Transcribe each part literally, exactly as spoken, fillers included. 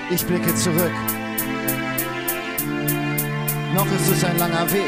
Ich blicke zurück. Noch ist es ein langer Weg,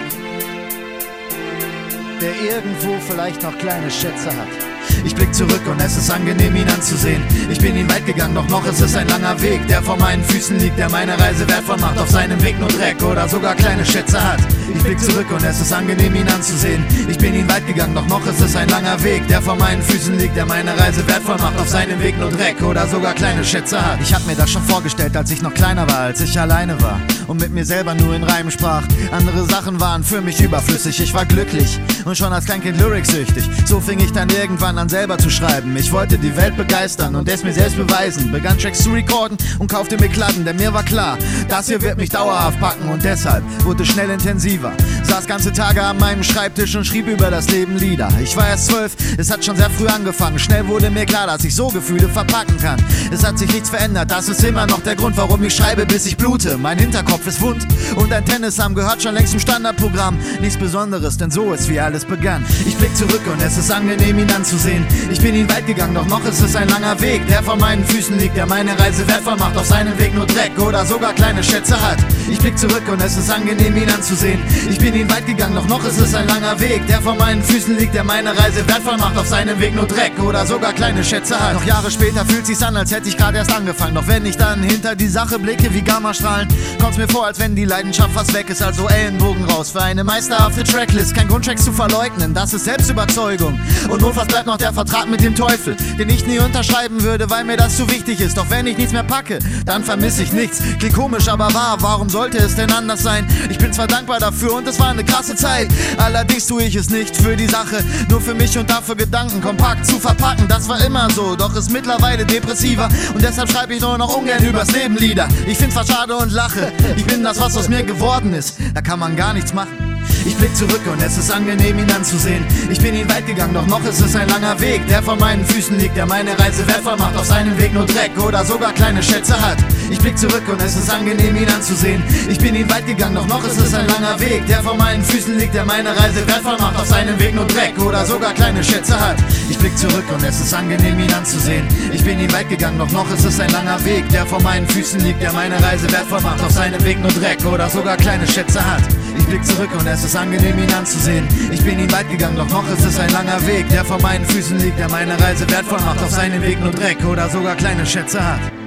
der irgendwo vielleicht noch kleine Schätze hat. Ich blick zurück und es ist angenehm, ihn anzusehen. Ich bin ihn weit gegangen, doch noch ist es ein langer Weg, der vor meinen Füßen liegt, der meine Reise wertvoll macht, auf seinem Weg nur Dreck oder sogar kleine Schätze hat. Ich blick zurück und es ist angenehm, ihn anzusehen. Ich bin ihn weit gegangen, doch noch ist es ein langer Weg, der vor meinen Füßen liegt, der meine Reise wertvoll macht, auf seinem Weg nur Dreck oder sogar kleine Schätze hat. Ich hab mir das schon vorgestellt, als ich noch kleiner war, als ich alleine war und mit mir selber nur in Reimen sprach. Andere Sachen waren für mich überflüssig, ich war glücklich und schon als Kleinkind lyricsüchtig. So fing ich dann irgendwann an selber zu schreiben. Ich wollte die Welt begeistern und es mir selbst beweisen. Begann Tracks zu recorden und kaufte mir Platten, denn mir war klar, das hier wird mich dauerhaft packen und deshalb wurde es schnell intensiver. Saß ganze Tage an meinem Schreibtisch und schrieb über das Leben Lieder. Ich war erst zwölf, es hat schon sehr früh angefangen. Schnell wurde mir klar, dass ich so Gefühle verpacken kann. Es hat sich nichts verändert, das ist immer noch der Grund, warum ich schreibe, bis ich blute. Mein Hinterkopf ist wund und ein Tennisarm gehört schon längst zum Standardprogramm. Nichts Besonderes, denn so ist wie alles begann. Ich blick zurück und es ist angenehm, ihn anzusehen. Ich bin ihn weit gegangen, doch noch ist es ein langer Weg, der vor meinen Füßen liegt, der meine Reise wertvoll macht, auf seinem Weg nur Dreck oder sogar kleine Schätze hat. Ich blick zurück und es ist angenehm, ihn anzusehen. Ich bin ihn weit gegangen, doch noch ist es ein langer Weg, der vor meinen Füßen liegt, der meine Reise wertvoll macht, auf seinem Weg nur Dreck oder sogar kleine Schätze hat. Noch Jahre später fühlt sich's an, als hätte ich gerade erst angefangen. Doch wenn ich dann hinter die Sache blicke wie Gammastrahlen, kommt's mir vor, als wenn die Leidenschaft fast weg ist, also Ellenbogen raus für eine meisterhafte Tracklist. Kein Grund, Tracks zu verleugnen, das ist Selbstüberzeugung. Und notfalls bleibt noch der Vertrag mit dem Teufel, den ich nie unterschreiben würde, weil mir das zu wichtig ist. Doch wenn ich nichts mehr packe, dann vermisse ich nichts. Klingt komisch, aber wahr, warum sollte es denn anders sein? Ich bin zwar dankbar dafür und es war eine krasse Zeit, allerdings tue ich es nicht für die Sache, nur für mich und dafür Gedanken kompakt zu verpacken. Das war immer so, doch ist mittlerweile depressiver und deshalb schreibe ich nur noch ungern übers Leben Lieder. Ich find's zwar schade und lache, ich bin das, was aus mir geworden ist, da kann man gar nichts machen. Ich blick zurück und es ist angenehm, ihn anzusehen. Ich bin ihn weit gegangen, doch noch ist es ein langer Weg, der vor meinen Füßen liegt, der meine Reise wertvoll macht, auf seinem Weg nur Dreck oder sogar kleine Schätze hat. Ich blick zurück und es ist angenehm, ihn anzusehen. Ich bin ihn weit gegangen, doch noch ist es ein langer Weg, der vor meinen Füßen liegt, der meine Reise wertvoll macht, auf seinem Weg nur Dreck oder sogar kleine Schätze hat. Ich blick zurück und es ist angenehm, ihn anzusehen. Ich bin ihn weit gegangen, doch noch ist es ein langer Weg, der vor meinen Füßen liegt, der meine Reise wertvoll macht, auf seinem Weg nur Dreck oder sogar kleine Schätze hat. Ich blick zurück und es ist angenehm, ihn anzusehen. Ich bin ihn weit gegangen, doch noch ist es ein langer Weg, der vor meinen Füßen liegt, der meine Reise wertvoll macht, auf seinem Weg nur Dreck oder sogar kleine Schätze hat.